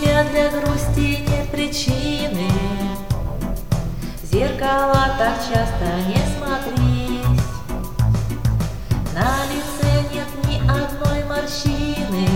друзья, для грусти нет причины. В зеркала так часто не смотрись. На лице нет ни одной морщины.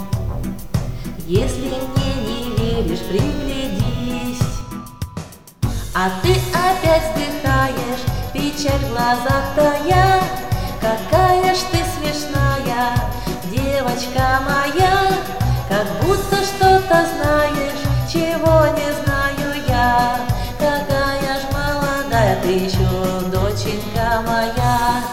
Если мне не веришь, приглядись. А ты опять вздыхаешь, печаль в глазах тая. Какая ж ты смешная, девочка моя. Как будто что-то знаешь, чего не знаю я. Какая ж молодая ты еще, доченька моя.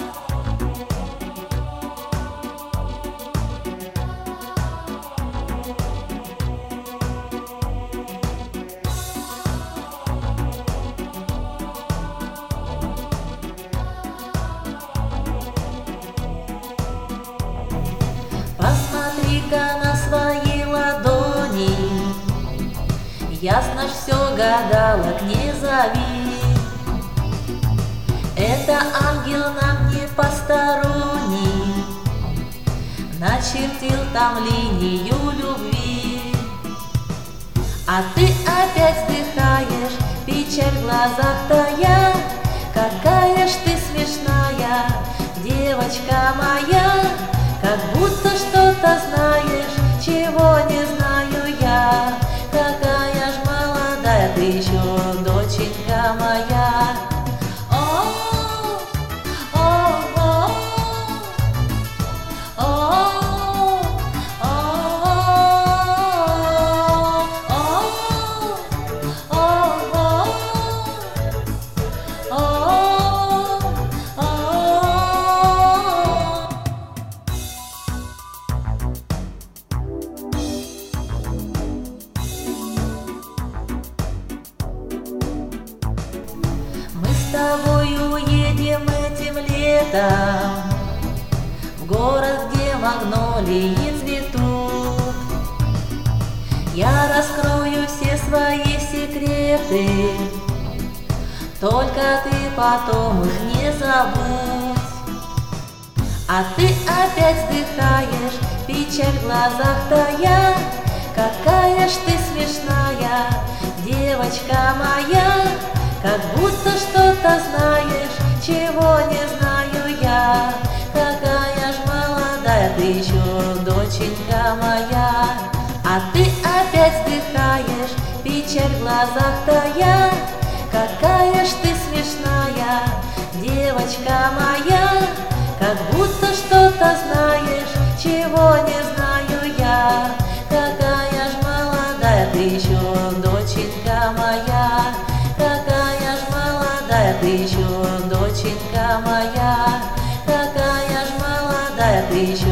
Посмотри-ка на свои ладони, ясно ж все, гадалок не зови. Это ангел нам не посторонний, начертил там линию любви. А ты опять вздыхаешь, печаль в глазах тая. Какая ж ты смешная, девочка моя. Как будто что-то знаешь, чего не знаю я. Какая ж молодая ты еще, доченька моя. С тобой уедем этим летом в город, где магнолии цветут. Я раскрою все свои секреты, только ты потом их не забудь. А ты опять вздыхаешь, печаль в глазах тая. Какая ж ты смешная, девочка моя. Как будто что-то знаешь, чего не знаю я. Какая ж молодая ты еще, доченька моя. А ты опять вздыхаешь, печаль в глазах тая. Какая ж ты смешная, девочка моя. Как будто что-то знаешь, чего не знаю я. Какая ж молодая ты еще, доченька моя. Какая ж молодая ты еще, доченька моя. Какая ж молодая ты еще.